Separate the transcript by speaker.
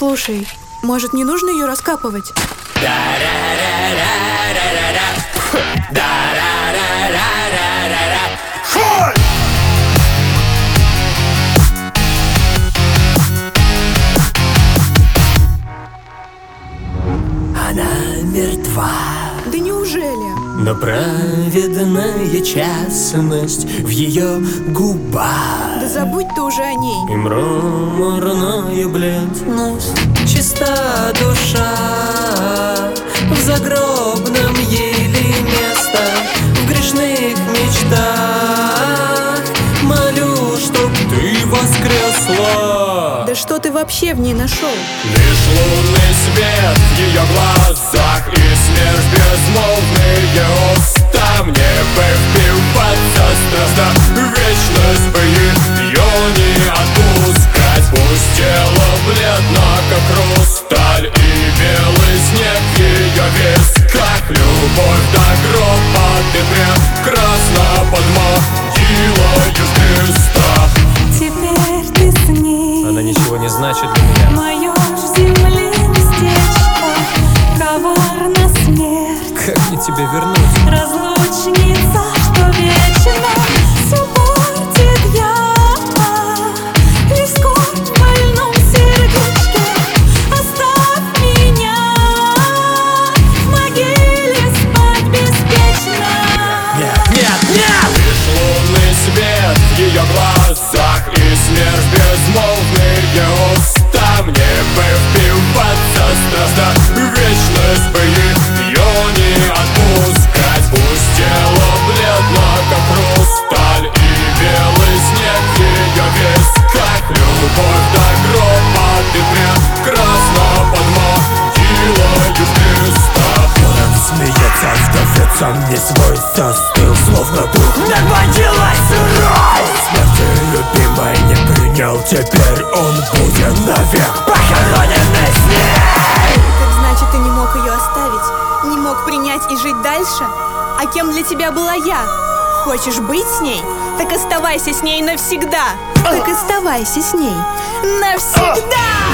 Speaker 1: Слушай, может, не нужно ее раскапывать?
Speaker 2: Она мертва.
Speaker 1: Да неужели?
Speaker 2: Но праведная честность в ее губах,
Speaker 1: Да забудь ты уже о ней.
Speaker 2: и мраморная бледность, чиста душа. В загробном ей ли место, в грешных мечтах. Молю, чтоб ты воскресла.
Speaker 1: Да что ты вообще в ней нашел?
Speaker 2: Лишь лунный свет в ее глазах и смерть безмолвные уста. Мне бы впиваться страстно, вечность бы ее не отпускать. Пусть тело бледно, как хрусталь, и белый снег в ее висках. Любовь до гроба ты прекрасна под могилою Христа.
Speaker 3: Теперь ты с ней.
Speaker 2: Она ничего не значит для меня.
Speaker 3: Мое в земле местечко, коварна смерть.
Speaker 2: Как мне тебя вернуть?
Speaker 3: Разлучница, что вечно все портит я. Лишь скорбь в больном сердечке, оставь меня в могиле спать беспечно.
Speaker 2: Нет, нет, нет! Лишь лунный свет в ее глазах и смерть безмолвные уста. Мне бы впиваться страстно, вечность бы ее не отпускать. Пусть тело бледно, как хрусталь, и белый снег в ее висках. Любовь до гроба ты прекрасна под могилою Христа. Он смеется, вдовец, не свой застыл, словно дух над могилой сырой. Смерти любимой не принял, теперь он будет навек похороненный с ней.
Speaker 1: Так значит, ты не мог ее оставить, не мог принять и жить дальше? А кем для тебя была я? Хочешь быть с ней? Так оставайся с ней навсегда. Так оставайся с ней навсегда.